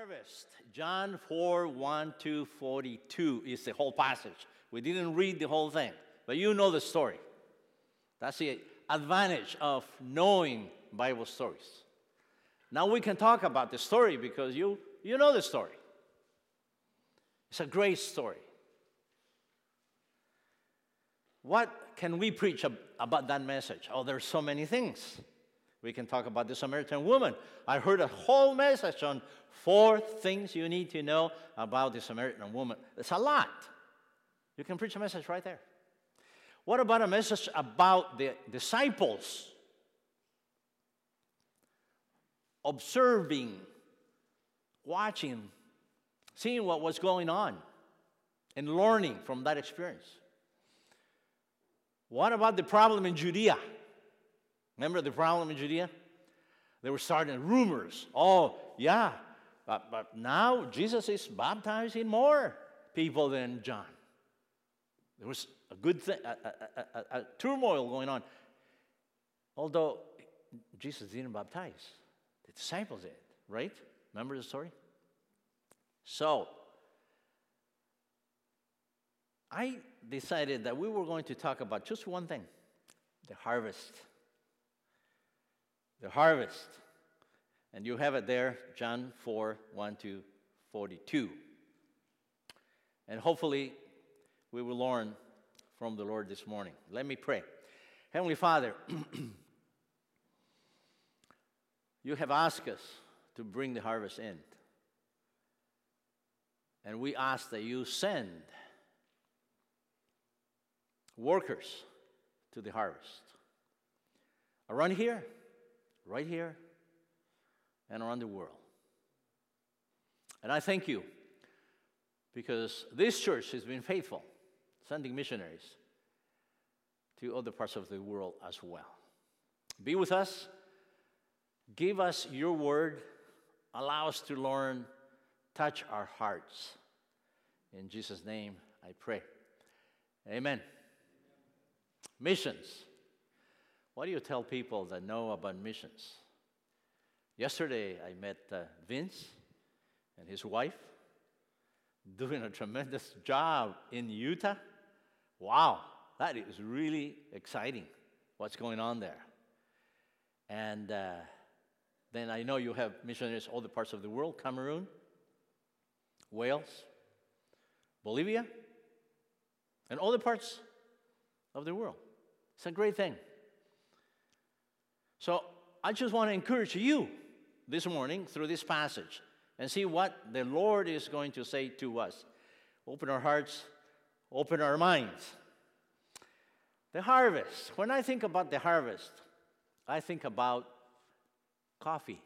harvest. John 4, 1 to 42 is the whole passage. We didn't read the whole thing, but you know the story. That's the advantage of knowing Bible stories. Now we can talk about the story because you know the story. It's a great story. What can we preach about that message? Oh, there's so many things. We can talk about the Samaritan woman. I heard a whole message on 4 things you need to know about the Samaritan woman. It's a lot. You can preach a message right there. What about a message about the disciples observing, watching, seeing what was going on, and learning from that experience? What about the problem in Judea? Remember the problem in Judea? They were starting rumors. Oh, yeah, but now Jesus is baptizing more people than John. There was a good thing, a turmoil going on. Although Jesus didn't baptize, the disciples did, right? Remember the story? So, I decided that we were going to talk about just one thing, the harvest. The harvest. And you have it there, John 4, 1 to 42. And hopefully, we will learn from the Lord this morning. Let me pray. Heavenly Father, you have asked us to bring the harvest in. And we ask that you send workers to the harvest. Around here, right here, and around the world. And I thank you because this church has been faithful, sending missionaries to other parts of the world as well. Be with us. Give us your word. Allow us to learn. Touch our hearts. In Jesus' name, I pray. Amen. Missions. What do you tell people that know about missions? Yesterday, I met Vince and his wife doing a tremendous job in Utah. Wow, that is really exciting, what's going on there. And then I know you have missionaries all the parts of the world, Cameroon, Wales, Bolivia, and all the parts of the world. It's a great thing. So I just want to encourage you this morning through this passage and see what the Lord is going to say to us. Open our hearts, open our minds. The harvest. When I think about the harvest, I think about coffee.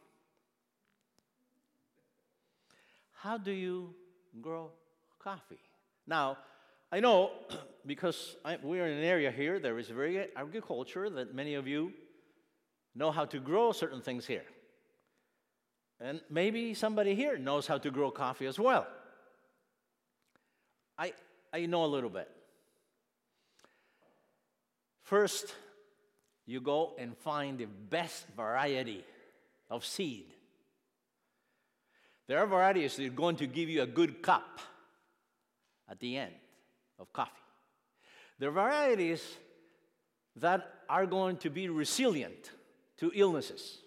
How do you grow coffee? Now, I know because we're in an area here, there is very agriculture that many of you know how to grow certain things here. And maybe somebody here knows how to grow coffee as well. I know a little bit. First, you go and find the best variety of seed. There are varieties that are going to give you a good cup at the end of coffee. There are varieties that are going to be resilient to illnesses.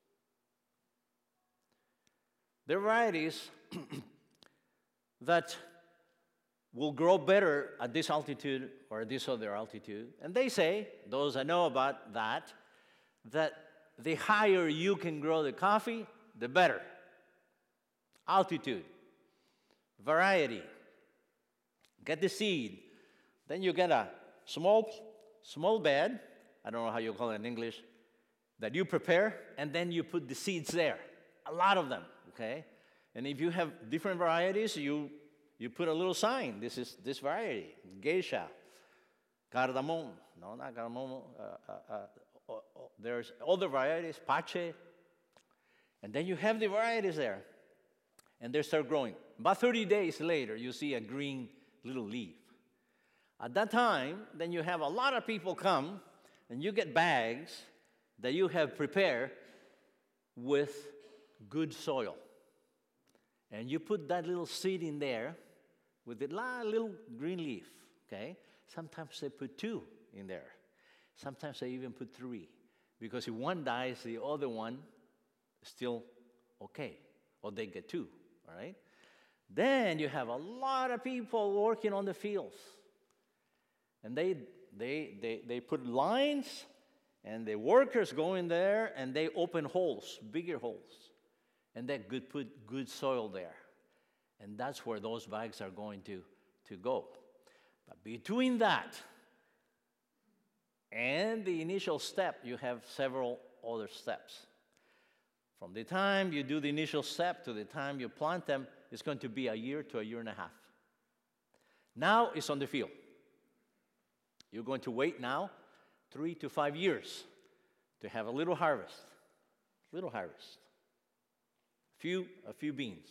There are varieties that will grow better at this altitude or this other altitude. And they say, those that know about that the higher you can grow the coffee, the better. Altitude, variety. Get the seed. Then you get a small bed, I don't know how you call it in English, that you prepare, and then you put the seeds there. A lot of them, okay? And if you have different varieties, you put a little sign. This is this variety, geisha, cardamom. No, not cardamom. There's other varieties, pache. And then you have the varieties there. And they start growing. About 30 days later, you see a green little leaf. At that time, then you have a lot of people come, and you get bags that you have prepared with good soil. And you put that little seed in there with the little green leaf, okay? Sometimes they put 2 in there. Sometimes they even put 3. Because if one dies, the other one is still okay. Or they get 2, all right? Then you have a lot of people working on the fields. And they put lines, and the workers go in there, and they open holes, bigger holes. And they put good soil there. And that's where those bags are going to go. But between that and the initial step, you have several other steps. From the time you do the initial step to the time you plant them, it's going to be a year to a year and a half. Now it's on the field. You're going to wait now 3 to 5 years to have a little harvest. Little harvest. A few beans.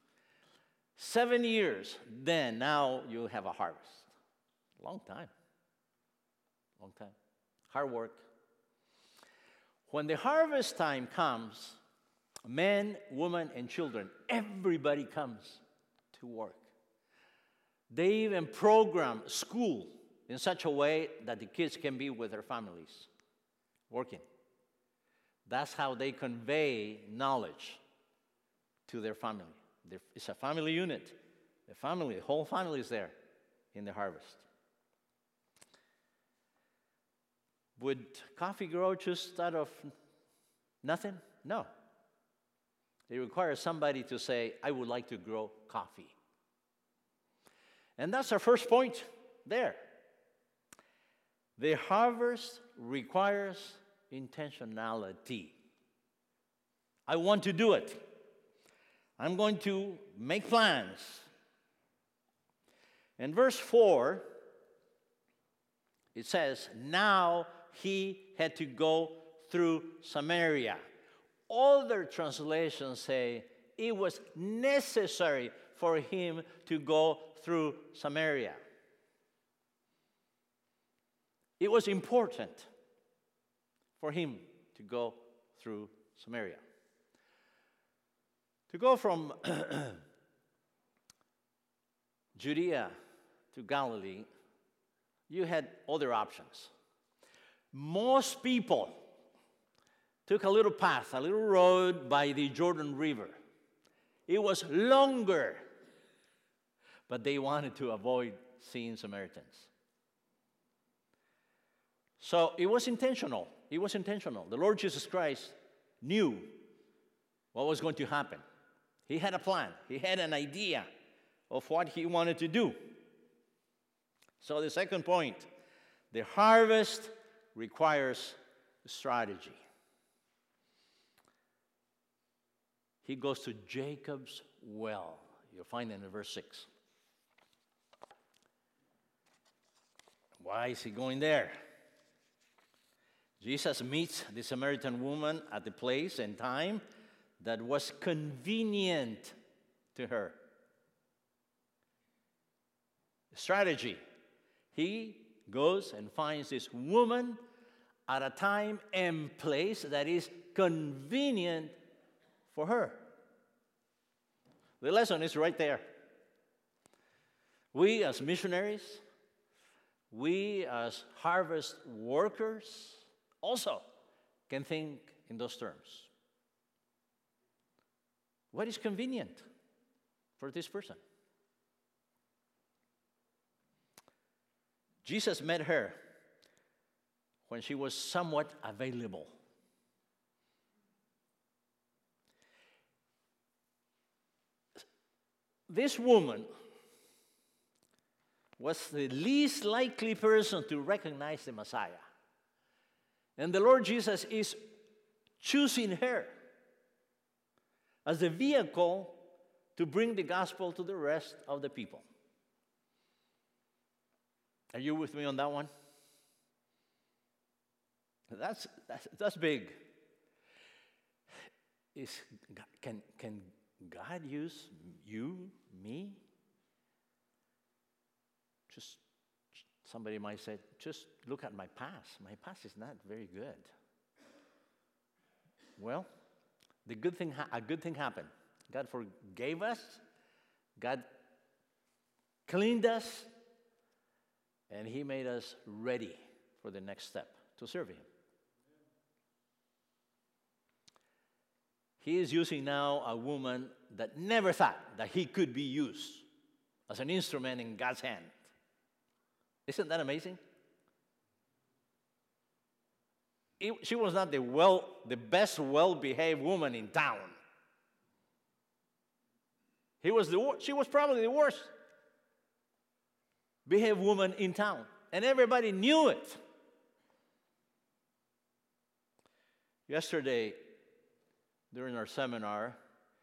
7 years, then now you have a harvest. Long time. Long time. Hard work. When the harvest time comes, men, women, and children, everybody comes to work. They even program school in such a way that the kids can be with their families, working. That's how they convey knowledge to their family. It's a family unit. The whole family is there in the harvest. Would coffee grow just out of nothing? No. It requires somebody to say, I would like to grow coffee. And that's our first point there. The harvest requires intentionality. I want to do it. I'm going to make plans. In verse 4, it says, now he had to go through Samaria. Other translations say it was necessary for him to go through Samaria. It was important for him to go through Samaria. To go from Judea to Galilee, you had other options. Most people took a little path, a little road by the Jordan River. It was longer, but they wanted to avoid seeing Samaritans. So it was intentional. It was intentional. The Lord Jesus Christ knew what was going to happen. He had a plan. He had an idea of what he wanted to do. So the second point, the harvest requires strategy. He goes to Jacob's well. You'll find it in verse 6. Why is he going there? Jesus meets the Samaritan woman at the place and time that was convenient to her. Strategy. He goes and finds this woman at a time and place that is convenient for her. The lesson is right there. We as missionaries, we as harvest workers also can think in those terms. What is convenient for this person? Jesus met her when she was somewhat available. This woman was the least likely person to recognize the Messiah. And the Lord Jesus is choosing her as the vehicle to bring the gospel to the rest of the people. Are you with me on that one? That's big. Can God use you, me? Just somebody might say, just look at my past. My past is not very good. Well, a good thing happened. God forgave us. God cleaned us. And He made us ready for the next step, to serve Him. He is using now a woman that never thought that he could be used as an instrument in God's hand. Isn't that amazing? She was not the best well-behaved woman in town. She was probably the worst behaved woman in town. And everybody knew it. Yesterday, during our seminar,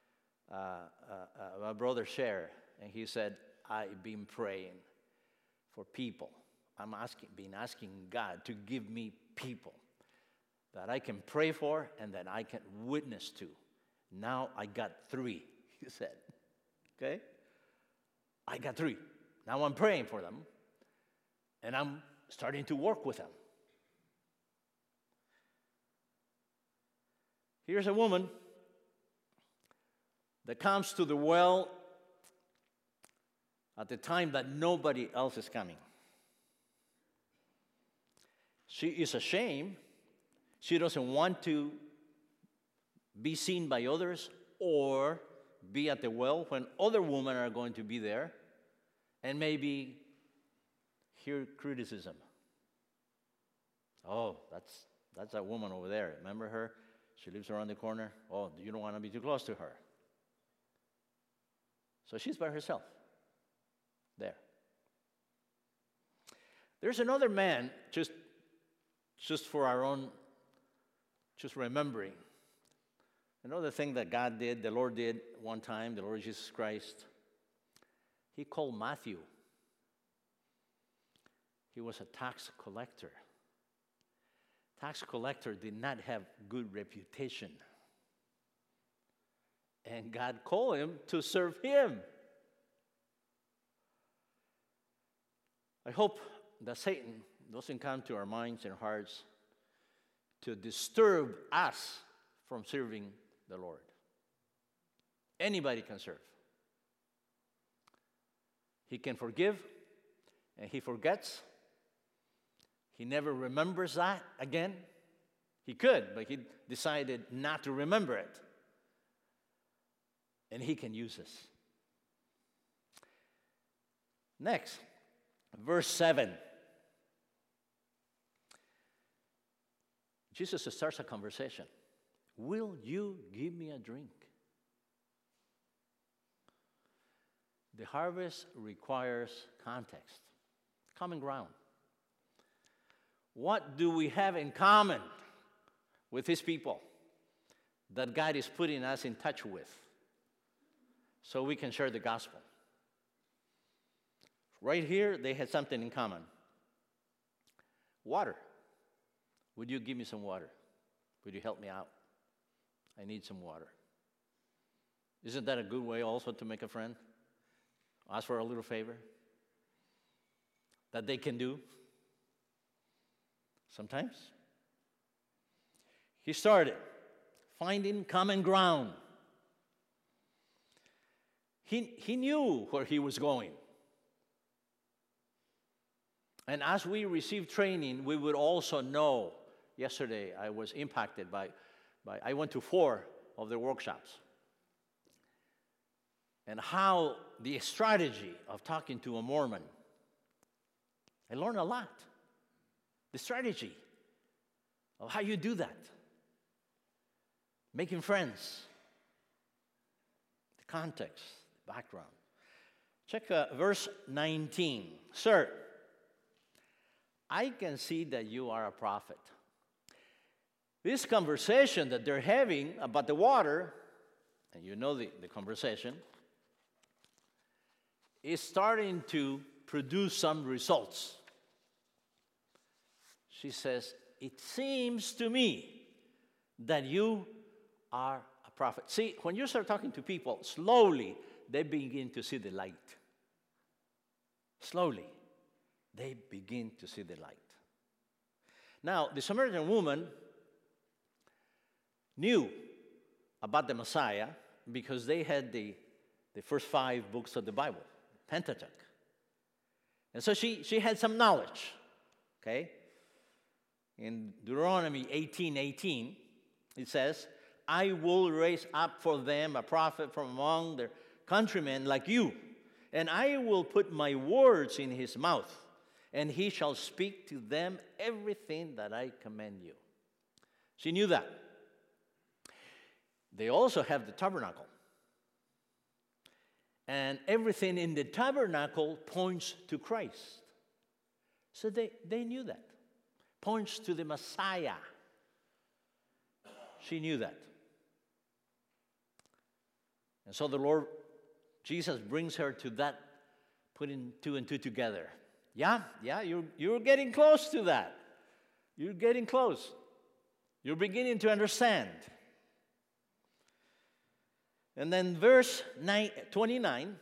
my brother shared, and he said, I've been praying for people. Been asking God to give me people that I can pray for and that I can witness to. Now I got 3, he said. Okay? I got 3. Now I'm praying for them, and I'm starting to work with them. Here's a woman that comes to the well at the time that nobody else is coming. She is ashamed. She doesn't want to be seen by others or be at the well when other women are going to be there and maybe hear criticism. Oh, that's that woman over there. Remember her? She lives around the corner. Oh, you don't want to be too close to her. So she's by herself there. There's another man, just for our own, just remembering. Another thing that God did, the Lord did one time, the Lord Jesus Christ, He called Matthew. He was a tax collector. Tax collector did not have good reputation. And God called him to serve Him. I hope that Satan doesn't come to our minds and hearts to disturb us from serving the Lord. Anybody can serve. He can forgive, and He forgets. He never remembers that again. He could, but He decided not to remember it. And He can use us. Next, verse 7. Jesus starts a conversation. Will you give me a drink? The harvest requires context, common ground. What do we have in common with His people that God is putting us in touch with so we can share the gospel? Right here, they had something in common. Water. Would you give me some water? Would you help me out? I need some water. Isn't that a good way also to make a friend? Ask for a little favor that they can do sometimes. He started finding common ground. He knew where he was going. And as we receive training, we would also know. Yesterday, I was impacted by I went to 4 of their workshops. And how the strategy of talking to a Mormon, I learned a lot. The strategy of how you do that. Making friends. The context, the background. Check verse 19. Sir, I can see that you are a prophet. This conversation that they're having about the water, and you know the conversation, is starting to produce some results. She says, it seems to me that you are a prophet. See, when you start talking to people, slowly they begin to see the light. Slowly, they begin to see the light. Now, the Samaritan woman knew about the Messiah because they had the first 5 books of the Bible, Pentateuch. And so she had some knowledge, okay? In Deuteronomy 18:18, it says, I will raise up for them a prophet from among their countrymen like you, and I will put my words in his mouth, and he shall speak to them everything that I command you. She knew that. They also have the tabernacle. And everything in the tabernacle points to Christ. So they knew that. Points to the Messiah. She knew that. And so the Lord Jesus brings her to that, putting 2 and 2 together. Yeah, you're getting close to that. You're getting close. You're beginning to understand. And then verse 29,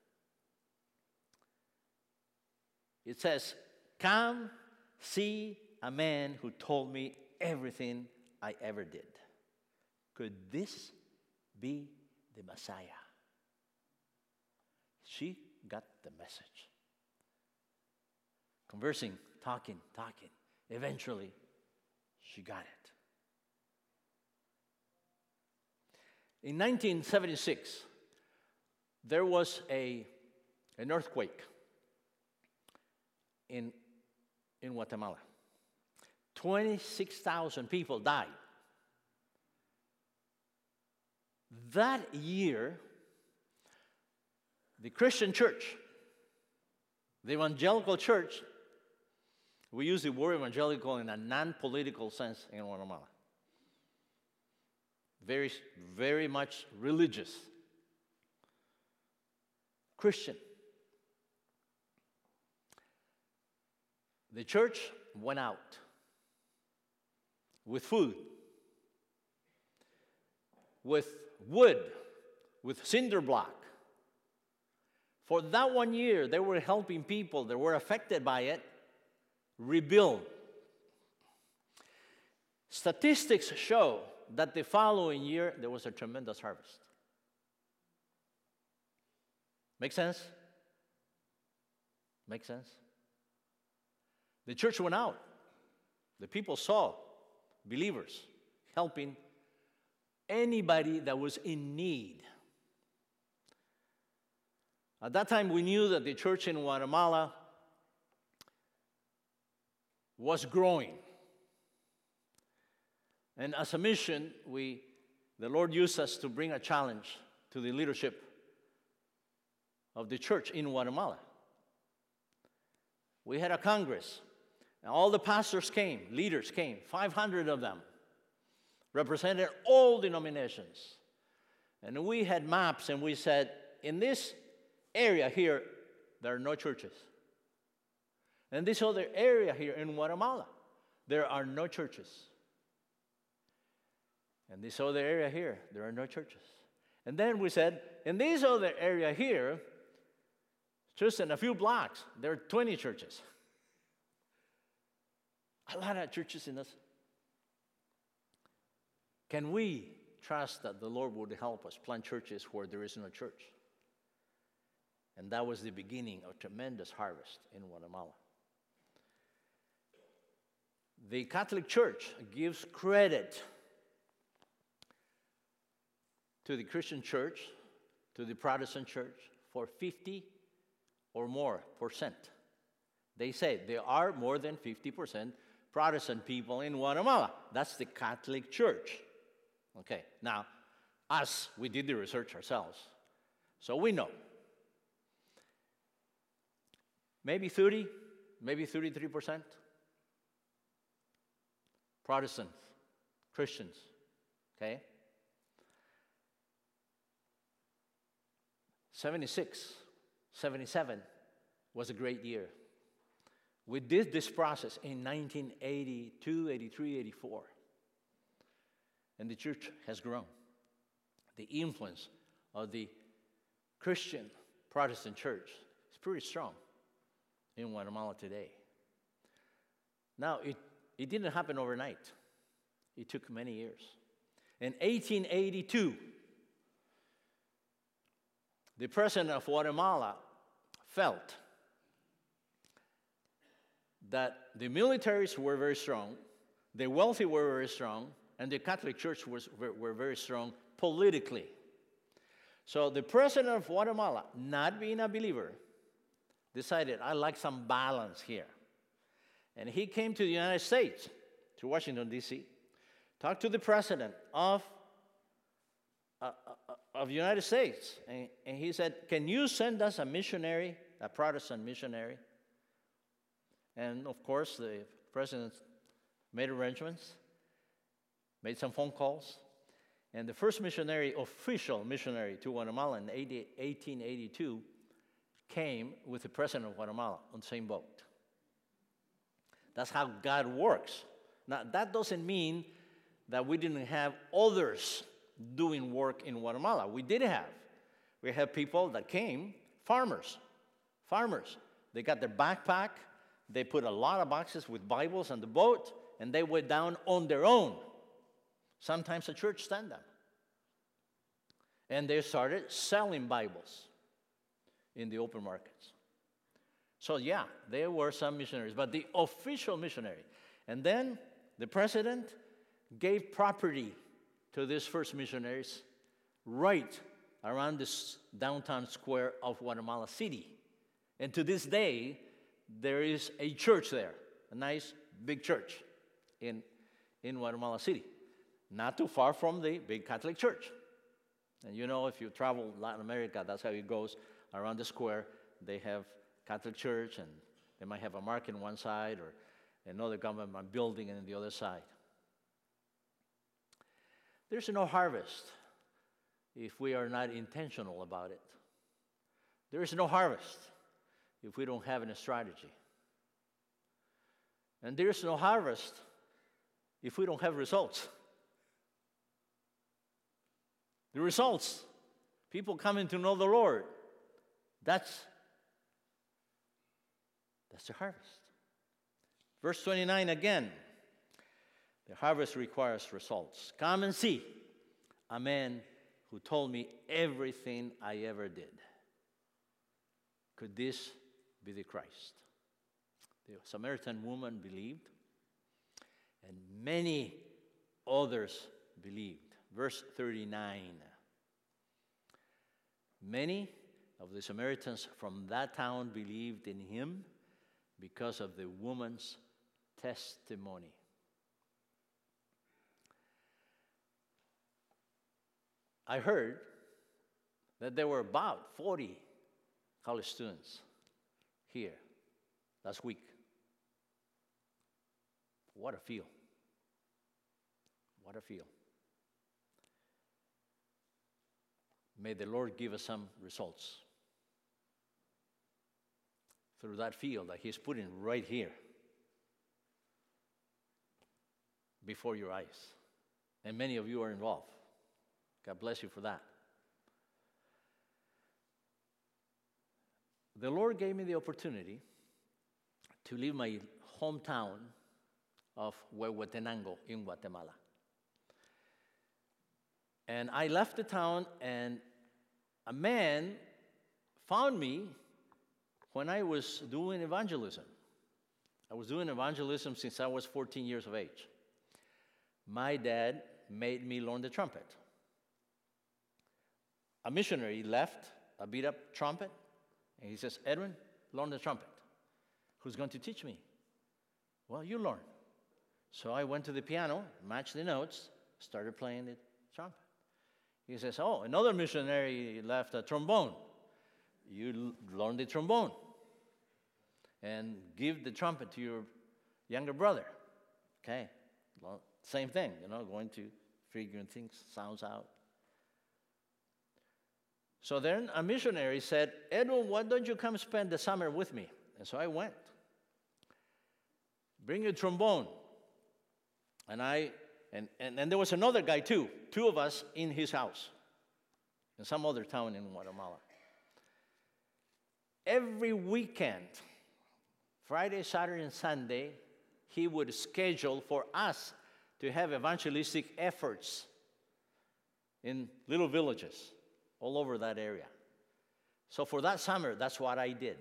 it says, come see a man who told me everything I ever did. Could this be the Messiah? She got the message. Conversing, talking. Eventually, she got it. In 1976, there was an earthquake in Guatemala. 26,000 people died. That year, the Christian church, the evangelical church, we use the word evangelical in a non-political sense in Guatemala. Very, very much religious. Christian. The church went out with food, with wood, with cinder block. For that 1 year, they were helping people that were affected by it rebuild. Statistics show that the following year, there was a tremendous harvest. Make sense? Make sense? The church went out. The people saw believers helping anybody that was in need. At that time, we knew that the church in Guatemala was growing. And as a mission, the Lord used us to bring a challenge to the leadership of the church in Guatemala. We had a congress, and all the pastors came, leaders came, 500 of them, represented all denominations. And we had maps, and we said, in this area here, there are no churches. And this other area here in Guatemala, there are no churches. And this other area here, there are no churches. And then we said, in this other area here, just in a few blocks, there are 20 churches. A lot of churches in this. Can we trust that the Lord would help us plant churches where there is no church? And that was the beginning of tremendous harvest in Guatemala. The Catholic Church gives credit to the Christian church, to the Protestant church, for 50 or more %. They say there are more than 50% Protestant people in Guatemala. That's the Catholic Church. Okay, now, we did the research ourselves, so we know. Maybe 30, maybe 33% Protestant Christians, okay? 76, 77 was a great year. We did this process in 1982, 83, 84. And the church has grown. The influence of the Christian Protestant church is pretty strong in Guatemala today. Now, it didn't happen overnight. It took many years. In 1882, the president of Guatemala felt that the militaries were very strong, the wealthy were very strong, and the Catholic Church were very strong politically. So the president of Guatemala, not being a believer, decided, I like some balance here. And he came to the United States, to Washington, D.C., talked to the president of the United States, and he said, can you send us a missionary, a Protestant missionary? And of course, the president made arrangements, made some phone calls, and the first missionary, official missionary to Guatemala in 1882 came with the president of Guatemala on the same boat. That's how God works. Now, that doesn't mean that we didn't have others doing work in Guatemala. We did have. We had people that came, farmers. They got their backpack, they put a lot of boxes with Bibles on the boat, and they went down on their own. Sometimes a church sent them. And they started selling Bibles in the open markets. So yeah, there were some missionaries, but the official missionary. And then the president gave property to these first missionaries right around this downtown square of Guatemala City. And to this day, there is a church there, a nice big church in Guatemala City, not too far from the big Catholic Church. And you know, if you travel Latin America, that's how it goes. Around the square, they have Catholic Church, and they might have a market on one side or another government building on the other side. There's no harvest if we are not intentional about it. There is no harvest if we don't have a strategy. And there is no harvest if we don't have results. The results, people coming to know the Lord, that's the harvest. Verse 29 again. The harvest requires results. Come and see a man who told me everything I ever did. Could this be the Christ? The Samaritan woman believed, and many others believed. Verse 39. Many of the Samaritans from that town believed in him because of the woman's testimony. I heard that there were about 40 college students here last week. What a feel. What a feel. May the Lord give us some results through that field that he's putting right here before your eyes. And many of you are involved. God bless you for that. The Lord gave me the opportunity to leave my hometown of Huehuetenango in Guatemala. And I left the town, and a man found me when I was doing evangelism. I was doing evangelism since I was 14 years of age. My dad made me learn the trumpet. A missionary left a beat-up trumpet, and he says, Edwin, learn the trumpet. Who's going to teach me? Well, you learn. So I went to the piano, matched the notes, started playing the trumpet. He says, oh, another missionary left a trombone. You learn the trombone and give the trumpet to your younger brother. Okay, well, same thing, going to figuring things, sounds out. So then a missionary said, Edwin, why don't you come spend the summer with me? And so I went. Bring your trombone. And there was another guy too, two of us in his house, in some other town in Guatemala. Every weekend, Friday, Saturday, and Sunday, he would schedule for us to have evangelistic efforts in little villages all over that area. So for that summer, that's what I did.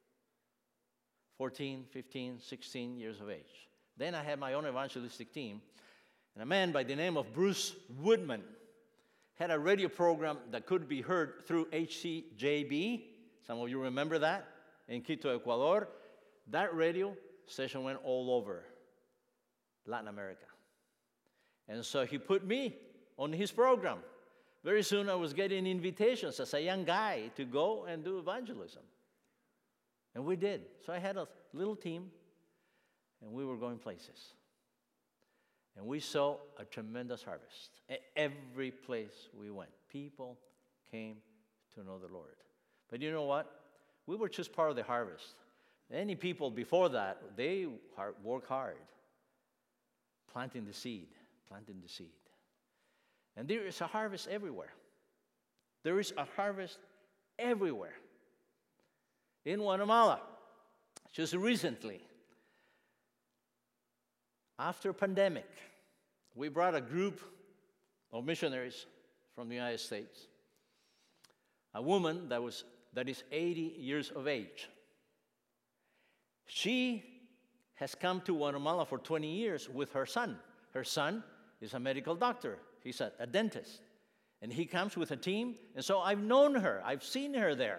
14, 15, 16 years of age. Then I had my own evangelistic team, and a man by the name of Bruce Woodman had a radio program that could be heard through HCJB. Some of you remember that, in Quito, Ecuador. That radio station went all over Latin America. And so he put me on his program. Very soon I was getting invitations as a young guy to go and do evangelism. And we did. So I had a little team, and we were going places. And we saw a tremendous harvest. Every place we went, people came to know the Lord. But you know what? We were just part of the harvest. Many people before that, they work hard, planting the seed. And there is a harvest everywhere. There is a harvest everywhere. In Guatemala, just recently, after pandemic, we brought a group of missionaries from the United States. A woman that is 80 years of age. She has come to Guatemala for 20 years with her son. Her son is a medical doctor. He's a dentist. And he comes with a team. And so I've known her. I've seen her there.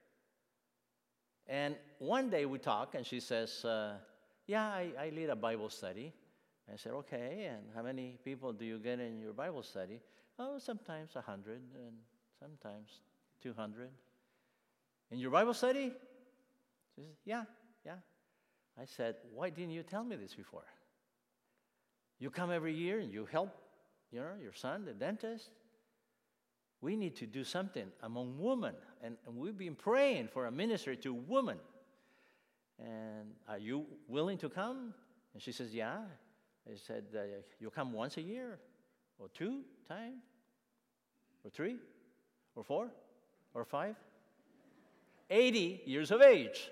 And one day we talk, and she says, yeah, I lead a Bible study. I said, okay, and how many people do you get in your Bible study? Oh, sometimes 100, and sometimes 200. In your Bible study? She says, yeah. I said, why didn't you tell me this before? You come every year and you help, your son, the dentist. We need to do something among women. And we've been praying for a ministry to women. And are you willing to come? And she says, yeah. I said, you come once a year, or 2 times, or 3, or 4, or 5? 80 years of age.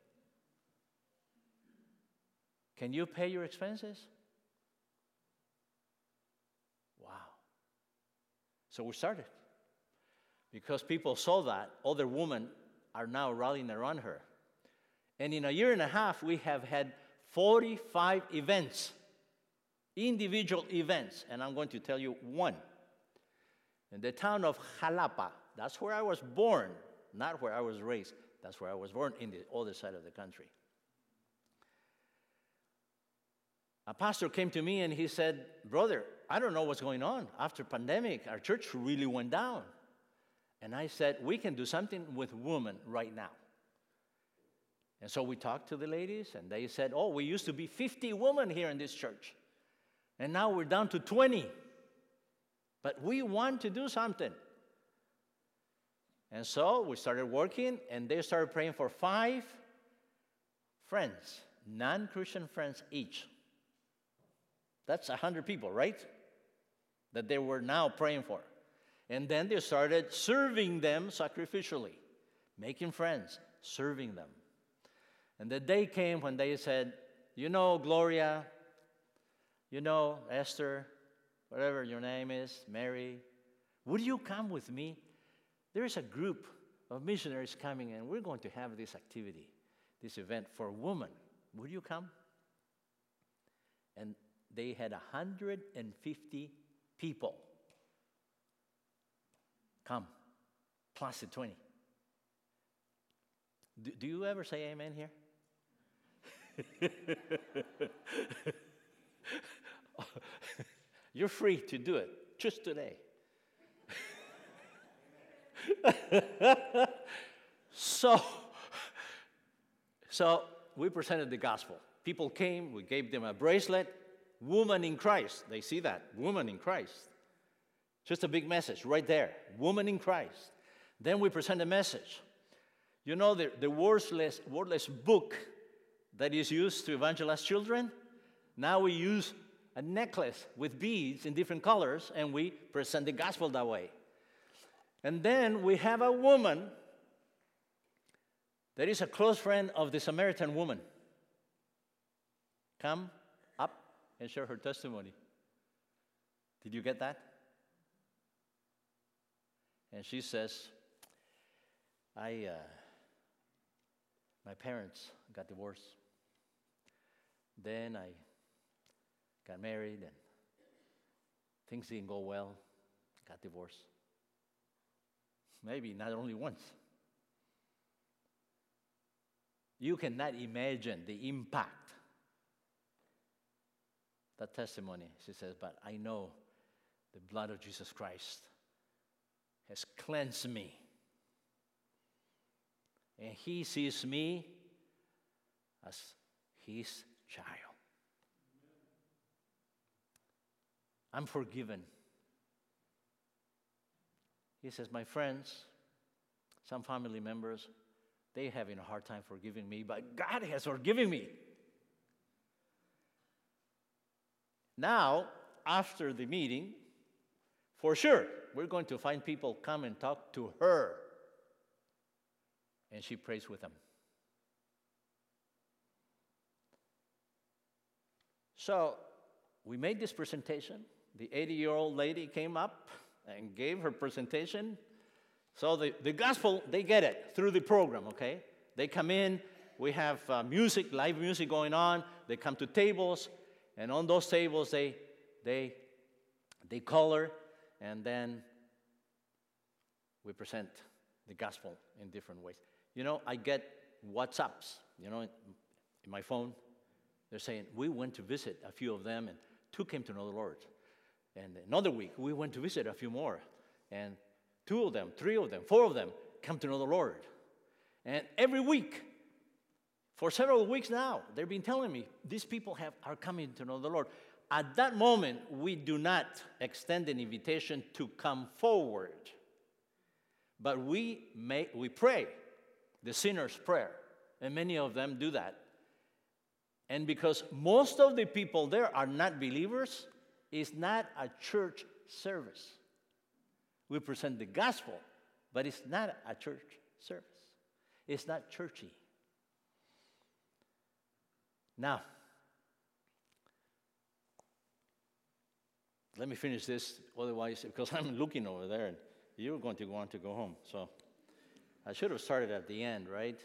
Can you pay your expenses? Wow. So we started. Because people saw that, other women are now rallying around her. And in a year and a half, we have had 45 events, individual events. And I'm going to tell you one. In the town of Jalapa, that's where I was born, not where I was raised. That's where I was born, in the other side of the country. A pastor came to me and he said, brother, I don't know what's going on. After pandemic, our church really went down. And I said, we can do something with women right now. And so we talked to the ladies, and they said, oh, we used to be 50 women here in this church. And now we're down to 20. But we want to do something. And so we started working, and they started praying for 5 friends, non-Christian friends each. That's 100 people, right? That they were now praying for. And then they started serving them sacrificially, making friends, serving them. And the day came when they said, you know, Gloria, you know, Esther, whatever your name is, Mary, would you come with me? There is a group of missionaries coming, and we're going to have this activity, this event for women. Would you come? And they had 150 people come, plus the 20. Do you ever say amen here? You're free to do it, just today. So we presented the gospel. People came, we gave them a bracelet, woman in Christ. They see that, woman in Christ. Just a big message right there, woman in Christ. Then we present a message. You know the wordless book that is used to evangelize children? Now we use a necklace with beads in different colors, and we present the gospel that way. And then we have a woman that is a close friend of the Samaritan woman. Come up and share her testimony. Did you get that? And she says, My parents got divorced. Then I got married, and things didn't go well. Got divorced. Maybe not only once. You cannot imagine the impact. That testimony, she says, but I know the blood of Jesus Christ has cleansed me. And he sees me as his child. I'm forgiven. He says, my friends, some family members, they're having a hard time forgiving me, but God has forgiven me. Now, after the meeting, for sure, we're going to find people come and talk to her. And she prays with them. So, we made this presentation. The 80-year-old lady came up and gave her presentation. So the gospel, they get it through the program, okay? They come in, we have music, live music going on. They come to tables, and on those tables, they color, and then we present the gospel in different ways. You know, I get WhatsApps, you know, in my phone. They're saying, we went to visit a few of them, and 2 came to know the Lord. And another week, we went to visit a few more, and 2 of them, 3 of them, 4 of them come to know the Lord. And every week, for several weeks now, they've been telling me, these people are coming to know the Lord. At that moment, we do not extend an invitation to come forward, but we pray the sinner's prayer, and many of them do that. And because most of the people there are not believers, it's not a church service. We present the gospel, but it's not a church service. It's not churchy. Now, let me finish this, otherwise, because I'm looking over there, and you're going to want to go home. So I should have started at the end, right?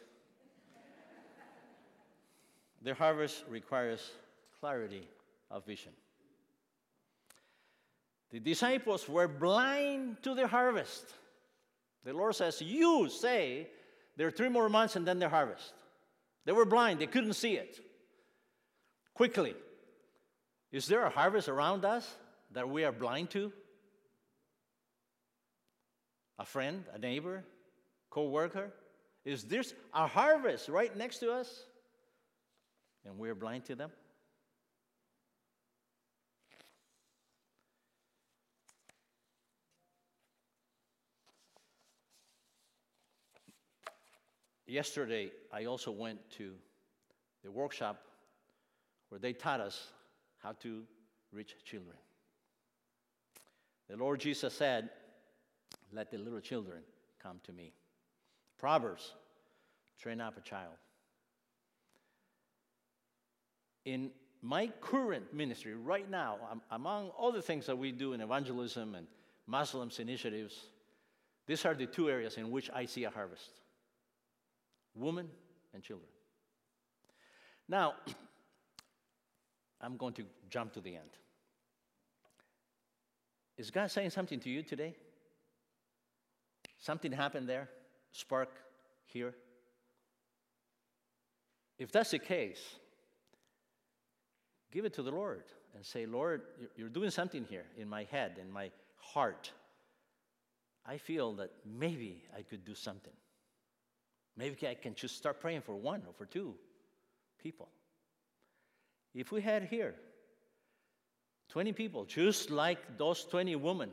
The harvest requires clarity of vision. The disciples were blind to the harvest. The Lord says, you say there are 3 more months and then the harvest. They were blind. They couldn't see it. Quickly, is there a harvest around us that we are blind to? A friend, a neighbor, co-worker? Is this a harvest right next to us and we're blind to them? Yesterday, I also went to the workshop where they taught us how to reach children. The Lord Jesus said, let the little children come to me. Proverbs, train up a child. In my current ministry right now, among all the things that we do in evangelism and Muslims initiatives, these are the 2 areas in which I see a harvest. Women and children. Now, I'm going to jump to the end. Is God saying something to you today? Something happened there? Spark here? If that's the case, give it to the Lord and say, Lord, you're doing something here in my head, in my heart. I feel that maybe I could do something. Maybe I can just start praying for 1 or for 2 people. If we had here 20 people, just like those 20 women,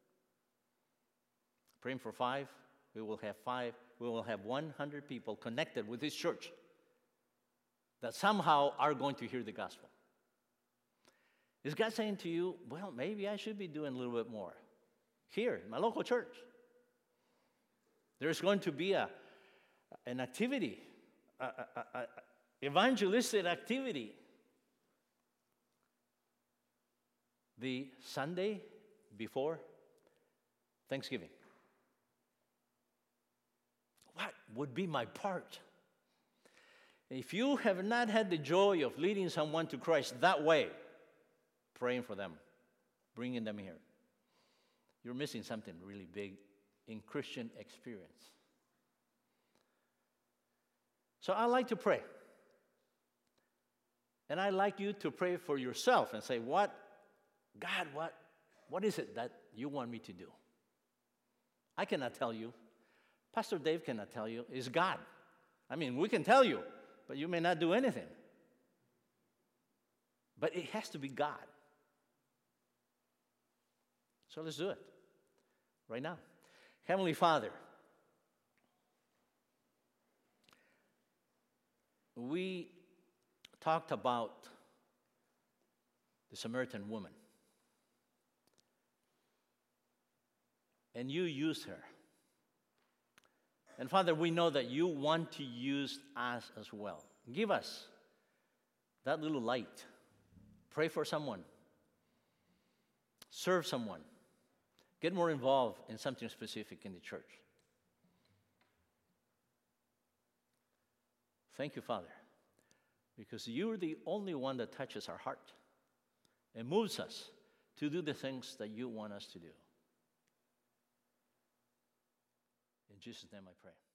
praying for 5, we will have 5, we will have 100 people connected with this church that somehow are going to hear the gospel. Is God saying to you, well, maybe I should be doing a little bit more here in my local church? There's going to be an activity, evangelistic activity, the Sunday before Thanksgiving. Wow, would be my part. If you have not had the joy of leading someone to Christ that way, praying for them, bringing them here, you're missing something really big in Christian experience. So I like to pray. And I like you to pray for yourself and say, God, what is it that you want me to do? I cannot tell you. Pastor Dave cannot tell you. It's God. I mean, we can tell you, but you may not do anything. But it has to be God. So let's do it right now. Heavenly Father, we talked about the Samaritan woman. And you used her. And Father, we know that you want to use us as well. Give us that little light. Pray for someone. Serve someone. Get more involved in something specific in the church. Thank you, Father, because you're the only one that touches our heart and moves us to do the things that you want us to do. In Jesus' name I pray.